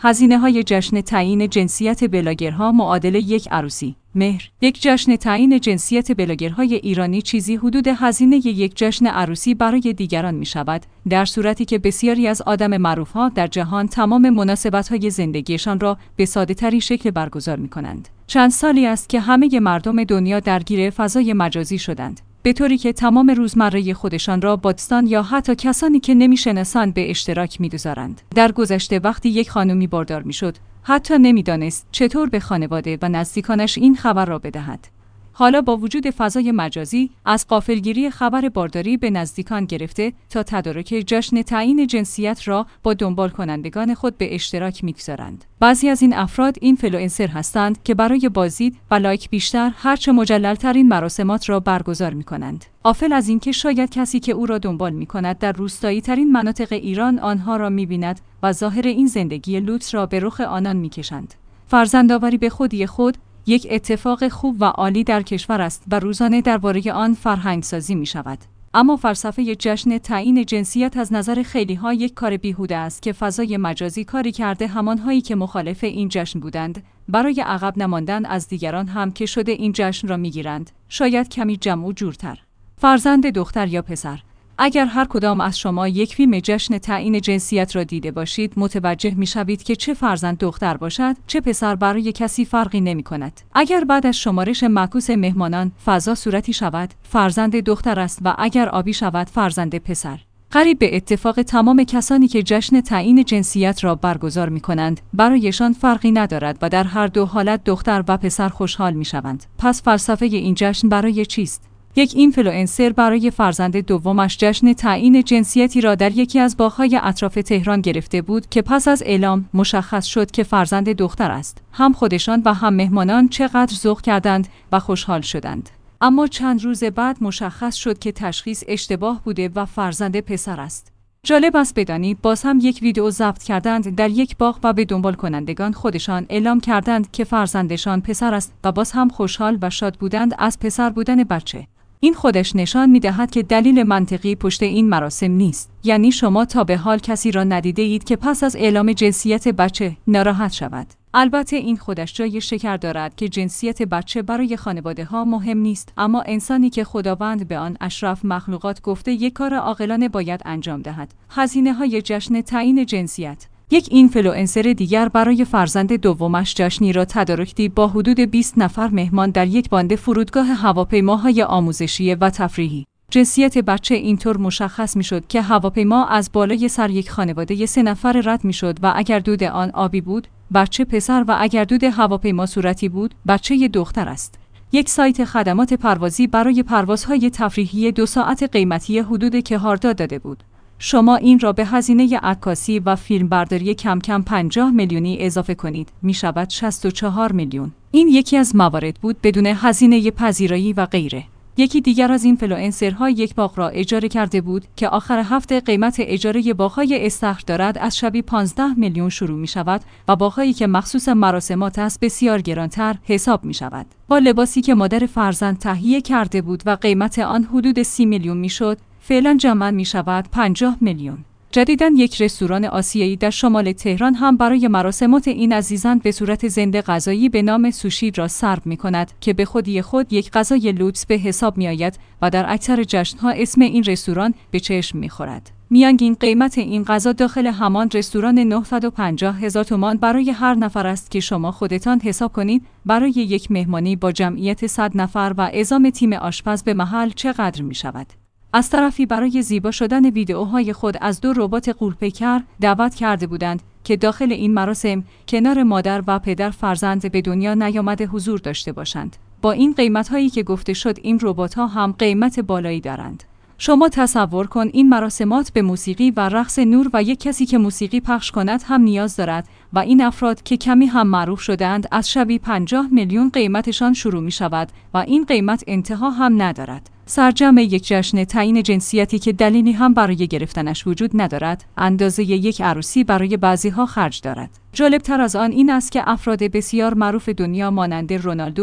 هزینه‌های جشن تعیین جنسیت بلاگرها معادل یک عروسی. مهر. یک جشن تعیین جنسیت بلاگرهای ایرانی چیزی حدود هزینه یک جشن عروسی برای دیگران می شود، در صورتی که بسیاری از آدم معروف‌ها در جهان تمام مناسبت‌های زندگیشان را به ساده‌ترین شکل برگزار می کنند. چند سالی است که همه مردم دنیا درگیر فضای مجازی شدند، به طوری که تمام روزمره خودشان را با دوستان یا حتی کسانی که نمی‌شناسند به اشتراک می‌گذارند. در گذشته وقتی یک خانمی باردار می‌شد، حتی نمی‌دانست چطور به خانواده و نزدیکانش این خبر را بدهد. حالا با وجود فضای مجازی، از غافلگیری خبر بارداری به نزدیکان گرفته تا تدارک جشن تعیین جنسیت را با دنبال کنندگان خود به اشتراک می‌گذارند. بعضی از این افراد اینفلوئنسر هستند که برای بازدید و لایک بیشتر هرچه مجلل‌ترین مراسمات را برگزار می‌کنند. غافل از اینکه شاید کسی که او را دنبال می‌کند در روستایی‌ترین مناطق ایران آنها را می‌بیند و ظاهر این زندگی لوکس را به رخ آنان می‌کشند. فرزندآوری به خودی خود یک اتفاق خوب و عالی در کشور است و روزانه درباره آن فرهنگ‌سازی می‌شود. اما فلسفه جشن تعیین جنسیت از نظر خیلی‌ها یک کار بیهوده است که فضای مجازی کاری کرده همان‌هایی که مخالف این جشن بودند برای عقب نماندن از دیگران هم که شده این جشن را می‌گیرند، شاید کمی جمع و جورتر. فرزند دختر یا پسر. اگر هر کدام از شما یک فیلم جشن تعیین جنسیت را دیده باشید، متوجه می‌شوید که چه فرزند دختر باشد، چه پسر برای کسی فرقی نمی‌کند. اگر بعد از شمارش معکوس مهمانان فضا صورتی شود، فرزند دختر است و اگر آبی شود، فرزند پسر. قریب به اتفاق تمام کسانی که جشن تعیین جنسیت را برگزار می‌کنند، برایشان فرقی ندارد و در هر دو حالت دختر و پسر خوشحال می‌شوند. پس فلسفه این جشن برای چیست؟ یک اینفلوئنسر برای فرزند دومش جشن تعیین جنسیتی را در یکی از باغ‌های اطراف تهران گرفته بود که پس از اعلام مشخص شد که فرزند دختر است. هم خودشان و هم مهمانان چقدر ذوق کردند و خوشحال شدند. اما چند روز بعد مشخص شد که تشخیص اشتباه بوده و فرزند پسر است. جالب است بدانید باز هم یک ویدئو ضبط کردند در یک باغ و به دنبال کنندگان خودشان اعلام کردند که فرزندشان پسر است و باز هم خوشحال و شاد بودند از پسر بودن بچه. این خودش نشان می‌دهد که دلیل منطقی پشت این مراسم نیست. یعنی شما تا به حال کسی را ندیده اید که پس از اعلام جنسیت بچه ناراحت شود. البته این خودش جای شکر دارد که جنسیت بچه برای خانواده‌ها مهم نیست، اما انسانی که خداوند به آن اشرف مخلوقات گفته یک کار عاقلانه باید انجام دهد. هزینه‌های جشن تعیین جنسیت. یک اینفلوئنسر دیگر برای فرزند دومش جشنی را تدارک دید با حدود 20 نفر مهمان در یک باند فرودگاه هواپیماهای آموزشی و تفریحی. جنسیت بچه اینطور مشخص می‌شد که هواپیما از بالای سر یک خانواده 3 نفر رد می‌شد و اگر دود آن آبی بود، بچه پسر و اگر دود هواپیما صورتی بود، بچه دختر است. یک سایت خدمات پروازی برای پروازهای تفریحی 2 ساعت قیمتی حدود کهاردا داده بود. شما این را به هزینه عکاسی و فیلمبرداری کم کم 50 میلیونی اضافه کنید، می شود 64 میلیون. این یکی از موارد بود بدون هزینه پذیرایی و غیره. یکی دیگر از اینفلوئنسرها یک باغ را اجاره کرده بود که آخر هفته قیمت اجاره باغ‌های استخر دارد از شبی 15 میلیون شروع می شود و باغ‌هایی که مخصوص مراسمات است بسیار گرانتر حساب می شود. با لباسی که مادر فرزند تهیه کرده بود و قیمت آن حدود 30 میلیون می شد، فعلا جمع می شود 50 میلیون. جدیداً یک رستوران آسیایی در شمال تهران هم برای مراسمات این عزیزان به صورت زنده غذایی به نام سوشی را سرو می کند که به خودی خود یک غذای لوکس به حساب می آید و در اکثر جشن‌ها اسم این رستوران به چشم می خورد. میانگین قیمت این غذا داخل همان رستوران 950,000 تومان برای هر نفر است که شما خودتان حساب کنید برای یک مهمانی با جمعیت 100 نفر و اعزام تیم آشپز به محل چقدر می شود. از طرفی برای زیبا شدن ویدئوهای خود از 2 ربات غول‌پیکر دعوت کرده بودند که داخل این مراسم کنار مادر و پدر فرزند به دنیا نیامده حضور داشته باشند. با این قیمت‌هایی که گفته شد این ربات‌ها هم قیمت بالایی دارند. شما تصور کن این مراسمات به موسیقی و رقص نور و یک کسی که موسیقی پخش کند هم نیاز دارد و این افراد که کمی هم معروف شده‌اند از شبی 50 میلیون قیمتشان شروع می شود و این قیمت انتها هم ندارد. سرجم یک جشن تعیین جنسیتی که دلیلی هم برای گرفتنش وجود ندارد، اندازه یک عروسی برای بعضی‌ها خرج دارد. جالب‌تر از آن این است که افراد بسیار معروف دنیا مانند رونالدو،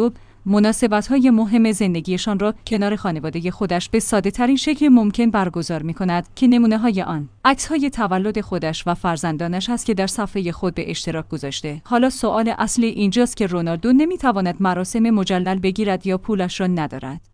مناسبت‌های مهم زندگیشان را کنار خانواده خودش به ساده‌ترین شکل ممکن برگزار می‌کند که نمونه‌های آن عکس‌های تولد خودش و فرزندانش است که در صفحه خود به اشتراک گذاشته. حالا سوال اصلی اینجاست که رونالدو نمی‌تواند مراسم مجلل بگیرد یا پولش را ندارد.